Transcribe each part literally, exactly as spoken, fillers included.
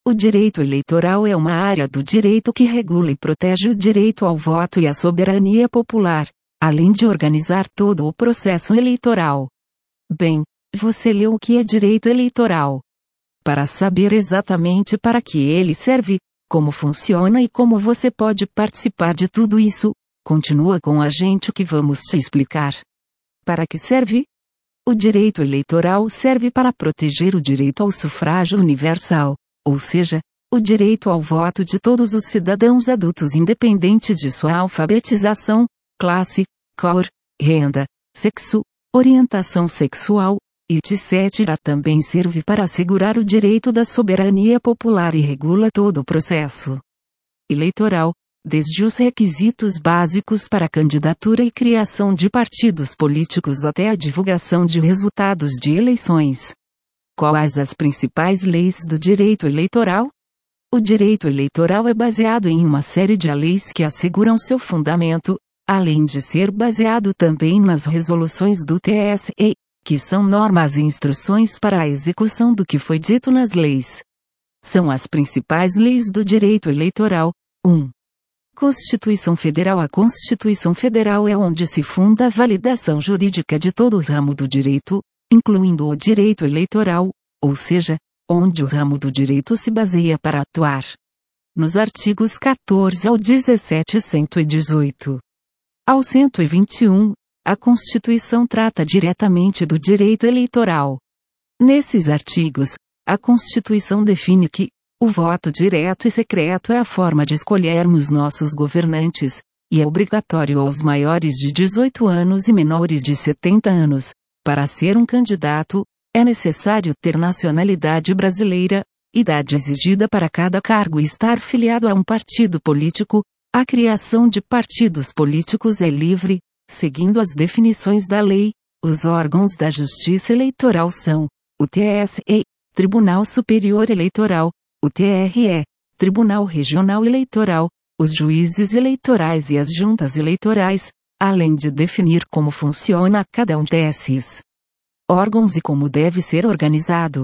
O direito eleitoral é uma área do direito que regula e protege o direito ao voto e a soberania popular, além de organizar todo o processo eleitoral. Bem, você leu o que é direito eleitoral. Para saber exatamente para que ele serve, como funciona e como você pode participar de tudo isso, continua com a gente que vamos te explicar. Para que serve? O direito eleitoral serve para proteger o direito ao sufrágio universal, ou seja, o direito ao voto de todos os cidadãos adultos independente de sua alfabetização, classe, cor, renda, sexo, orientação sexual, etcétera. Também serve para assegurar o direito da soberania popular e regula todo o processo eleitoral, desde os requisitos básicos para candidatura e criação de partidos políticos até a divulgação de resultados de eleições. Quais as principais leis do direito eleitoral? O direito eleitoral é baseado em uma série de leis que asseguram seu fundamento, além de ser baseado também nas resoluções do T S E, que são normas e instruções para a execução do que foi dito nas leis. São as principais leis do direito eleitoral. um. Constituição Federal. A Constituição Federal é onde se funda a validação jurídica de todo o ramo do direito, incluindo o direito eleitoral, ou seja, onde o ramo do direito se baseia para atuar. Nos artigos quatorze ao dezessete e cento e dezoito. Ao cento e vinte e um, a Constituição trata diretamente do direito eleitoral. Nesses artigos, a Constituição define que o voto direto e secreto é a forma de escolhermos nossos governantes, e é obrigatório aos maiores de dezoito anos e menores de setenta anos. Para ser um candidato, é necessário ter nacionalidade brasileira, idade exigida para cada cargo e estar filiado a um partido político. A criação de partidos políticos é livre, seguindo as definições da lei. Os órgãos da Justiça Eleitoral são o T S E, Tribunal Superior Eleitoral, o T R E, Tribunal Regional Eleitoral, os juízes eleitorais e as juntas eleitorais, além de definir como funciona cada um desses órgãos e como deve ser organizado.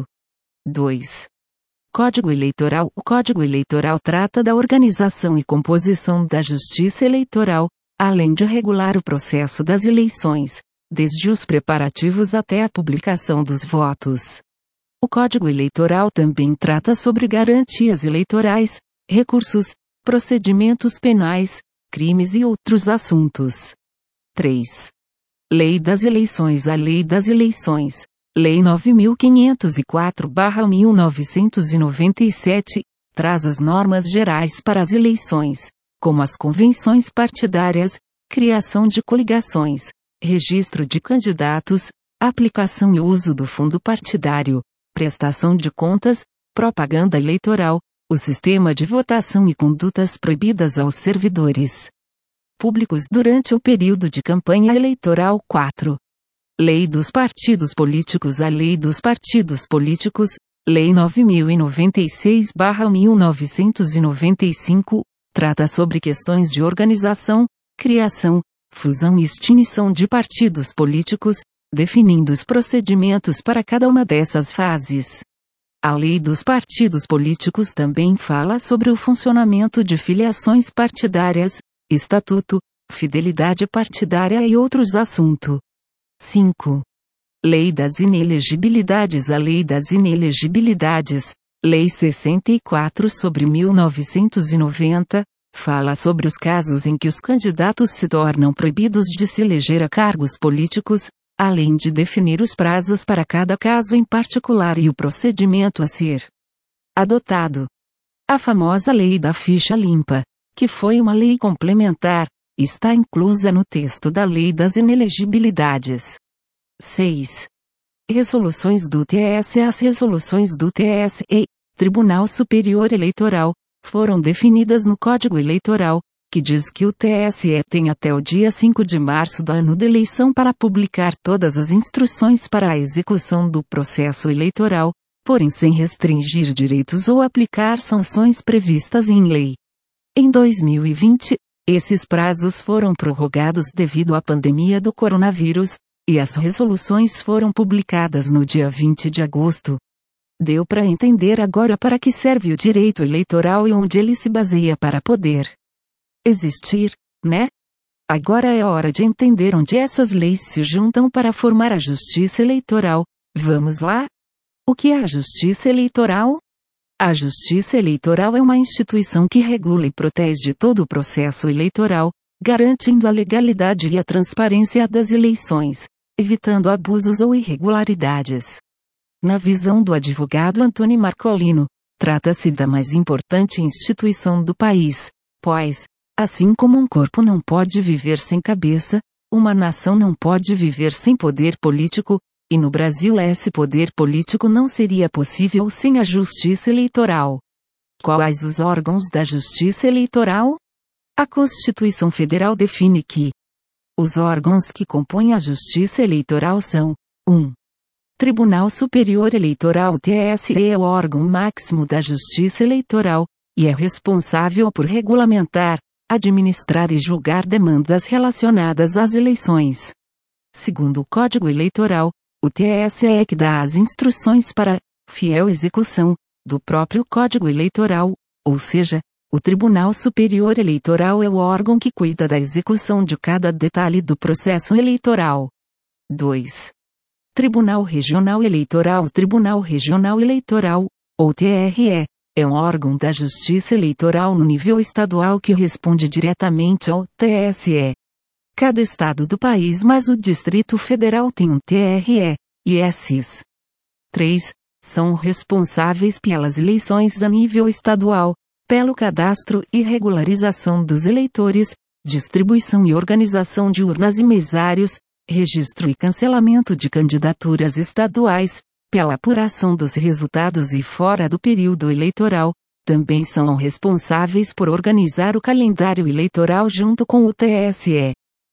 dois. Código Eleitoral. O Código Eleitoral trata da organização e composição da Justiça Eleitoral, além de regular o processo das eleições, desde os preparativos até a publicação dos votos. O Código Eleitoral também trata sobre garantias eleitorais, recursos, procedimentos penais, crimes e outros assuntos. três. Lei das Eleições. A Lei das Eleições, Lei nove mil quinhentos e quatro barra mil novecentos e noventa e sete, traz as normas gerais para as eleições, como as convenções partidárias, criação de coligações, registro de candidatos, aplicação e uso do fundo partidário, prestação de contas, propaganda eleitoral, o sistema de votação e condutas proibidas aos servidores públicos durante o período de campanha eleitoral. quatro. Lei dos Partidos Políticos. A Lei dos Partidos Políticos, Lei nove mil e noventa e seis barra mil novecentos e noventa e cinco, trata sobre questões de organização, criação, fusão e extinção de partidos políticos, definindo os procedimentos para cada uma dessas fases. A Lei dos Partidos Políticos também fala sobre o funcionamento de filiações partidárias, estatuto, fidelidade partidária e outros assuntos. cinco. Lei das Inelegibilidades. A Lei das Inelegibilidades, Lei sessenta e quatro sobre mil novecentos e noventa, fala sobre os casos em que os candidatos se tornam proibidos de se eleger a cargos políticos, além de definir os prazos para cada caso em particular e o procedimento a ser adotado. A famosa Lei da Ficha Limpa, que foi uma lei complementar, está inclusa no texto da Lei das Inelegibilidades. seis. Resoluções do T S E. As resoluções do T S E, Tribunal Superior Eleitoral, foram definidas no Código Eleitoral, que diz que o T S E tem até o dia cinco de março do ano da eleição para publicar todas as instruções para a execução do processo eleitoral, porém sem restringir direitos ou aplicar sanções previstas em lei. Em dois mil e vinte, esses prazos foram prorrogados devido à pandemia do coronavírus, e as resoluções foram publicadas no dia vinte de agosto. Deu para entender agora para que serve o direito eleitoral e onde ele se baseia para poder existir, né? Agora é hora de entender onde essas leis se juntam para formar a justiça eleitoral. Vamos lá? O que é a justiça eleitoral? A justiça eleitoral é uma instituição que regula e protege todo o processo eleitoral, garantindo a legalidade e a transparência das eleições, evitando abusos ou irregularidades. Na visão do advogado Antônio Marcolino, trata-se da mais importante instituição do país, pois, assim como um corpo não pode viver sem cabeça, uma nação não pode viver sem poder político, e no Brasil esse poder político não seria possível sem a justiça eleitoral. Quais os órgãos da justiça eleitoral? A Constituição Federal define que os órgãos que compõem a justiça eleitoral são: um. Tribunal Superior Eleitoral T S E é o órgão máximo da justiça eleitoral, e é responsável por regulamentar, administrar e julgar demandas relacionadas às eleições. Segundo o Código Eleitoral, o T S E é que dá as instruções para fiel execução do próprio Código Eleitoral, ou seja, o Tribunal Superior Eleitoral é o órgão que cuida da execução de cada detalhe do processo eleitoral. dois. Tribunal Regional Eleitoral O Tribunal Regional Eleitoral, ou T R E, é um órgão da Justiça Eleitoral no nível estadual que responde diretamente ao T S E. Cada estado do país mais o Distrito Federal tem um T R E, e esses três são responsáveis pelas eleições a nível estadual, pelo cadastro e regularização dos eleitores, distribuição e organização de urnas e mesários, registro e cancelamento de candidaturas estaduais, pela apuração dos resultados e fora do período eleitoral, também são responsáveis por organizar o calendário eleitoral junto com o T S E.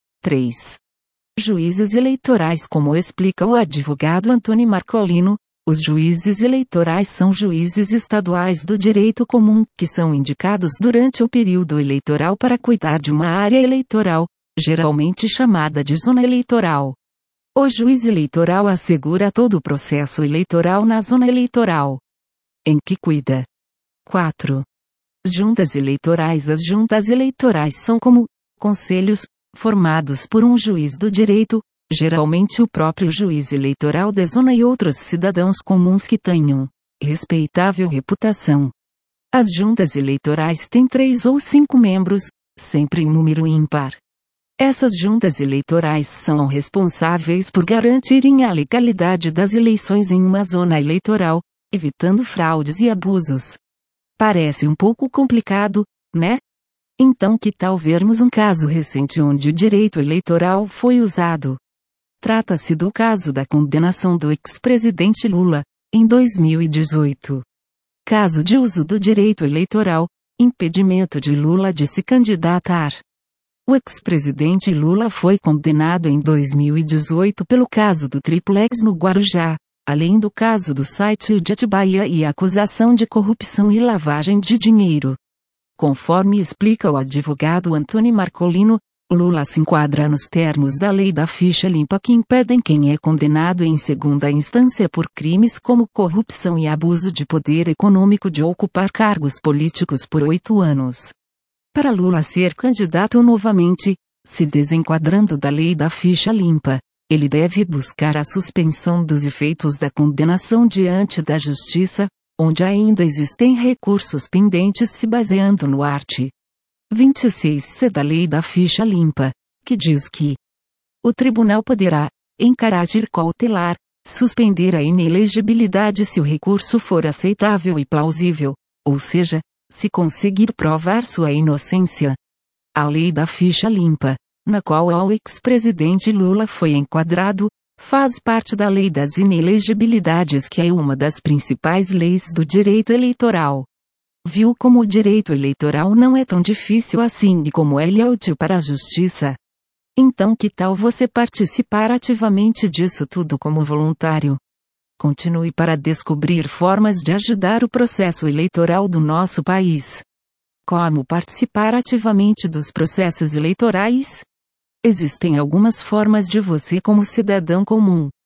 três. Juízes eleitorais. Como explica o advogado Antônio Marcolino, os juízes eleitorais são juízes estaduais do direito comum que são indicados durante o período eleitoral para cuidar de uma área eleitoral, geralmente chamada de zona eleitoral. O juiz eleitoral assegura todo o processo eleitoral na zona eleitoral em que cuida. quatro. Juntas eleitorais. As juntas eleitorais são como conselhos, formados por um juiz do direito, geralmente o próprio juiz eleitoral da zona e outros cidadãos comuns que tenham respeitável reputação. As juntas eleitorais têm três ou cinco membros, sempre em número ímpar. Essas juntas eleitorais são responsáveis por garantirem a legalidade das eleições em uma zona eleitoral, evitando fraudes e abusos. Parece um pouco complicado, né? Então que tal vermos um caso recente onde o direito eleitoral foi usado? Trata-se do caso da condenação do ex-presidente Lula, em dois mil e dezoito. Caso de uso do direito eleitoral, impedimento de Lula de se candidatar. O ex-presidente Lula foi condenado em dois mil e dezoito pelo caso do triplex no Guarujá, além do caso do site de Atibaia e acusação de corrupção e lavagem de dinheiro. Conforme explica o advogado Antônio Marcolino, Lula se enquadra nos termos da lei da ficha limpa que impedem quem é condenado em segunda instância por crimes como corrupção e abuso de poder econômico de ocupar cargos políticos por oito anos. Para Lula ser candidato novamente, se desenquadrando da lei da ficha limpa, ele deve buscar a suspensão dos efeitos da condenação diante da Justiça, onde ainda existem recursos pendentes se baseando no art. vinte e seis C da lei da ficha limpa, que diz que o tribunal poderá, em caráter cautelar, suspender a inelegibilidade se o recurso for aceitável e plausível, ou seja, se conseguir provar sua inocência. A lei da ficha limpa, na qual o ex-presidente Lula foi enquadrado, faz parte da lei das inelegibilidades, que é uma das principais leis do direito eleitoral. Viu como o direito eleitoral não é tão difícil assim e como ele é útil para a justiça? Então que tal você participar ativamente disso tudo como voluntário? Continue para descobrir formas de ajudar o processo eleitoral do nosso país. Como participar ativamente dos processos eleitorais? Existem algumas formas de você como cidadão comum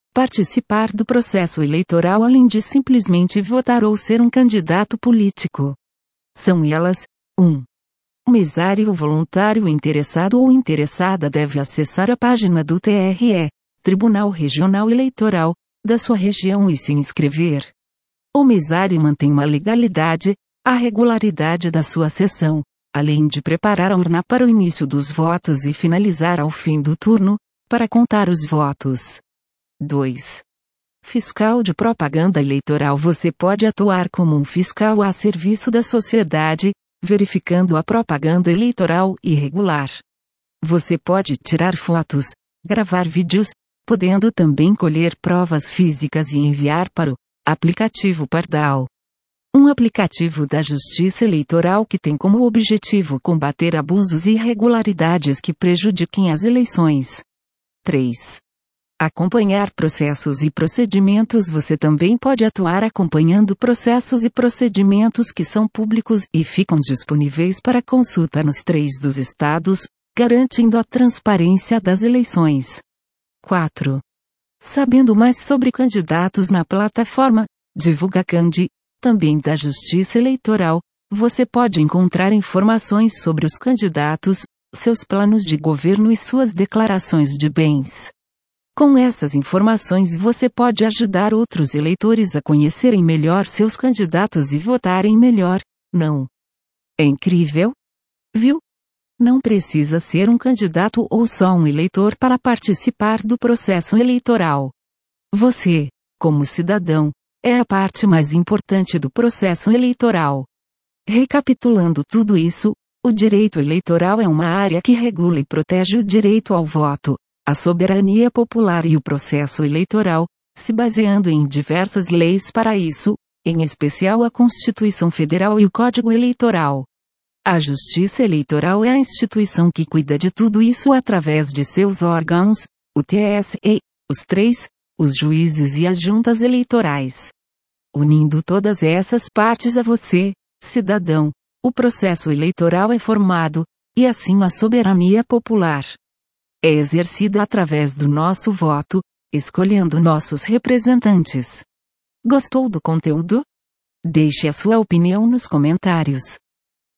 Participar do processo eleitoral além de simplesmente votar ou ser um candidato político. São elas: um. O mesário ou voluntário interessado ou interessada deve acessar a página do T R E, Tribunal Regional Eleitoral, da sua região e se inscrever. O mesário mantém uma legalidade, a regularidade da sua sessão, além de preparar a urna para o início dos votos e finalizar ao fim do turno, para contar os votos. dois. Fiscal de propaganda eleitoral. Você pode atuar como um fiscal a serviço da sociedade, verificando a propaganda eleitoral irregular. Você pode tirar fotos, gravar vídeos, podendo também colher provas físicas e enviar para o aplicativo Pardal. Um aplicativo da Justiça Eleitoral que tem como objetivo combater abusos e irregularidades que prejudiquem as eleições. três. Acompanhar processos e procedimentos. Você também pode atuar acompanhando processos e procedimentos que são públicos e ficam disponíveis para consulta nos três dos estados, garantindo a transparência das eleições. quatro. Sabendo mais sobre candidatos na plataforma DivulgaCandi, também da Justiça Eleitoral, você pode encontrar informações sobre os candidatos, seus planos de governo e suas declarações de bens. Com essas informações você pode ajudar outros eleitores a conhecerem melhor seus candidatos e votarem melhor, não? É incrível? Viu? Não precisa ser um candidato ou só um eleitor para participar do processo eleitoral. Você, como cidadão, é a parte mais importante do processo eleitoral. Recapitulando tudo isso, o direito eleitoral é uma área que regula e protege o direito ao voto, a soberania popular e o processo eleitoral, se baseando em diversas leis para isso, em especial a Constituição Federal e o Código Eleitoral. A Justiça Eleitoral é a instituição que cuida de tudo isso através de seus órgãos, o T S E, os três, os juízes e as juntas eleitorais. Unindo todas essas partes a você, cidadão, o processo eleitoral é formado, e assim a soberania popular é exercida através do nosso voto, escolhendo nossos representantes. Gostou do conteúdo? Deixe a sua opinião nos comentários.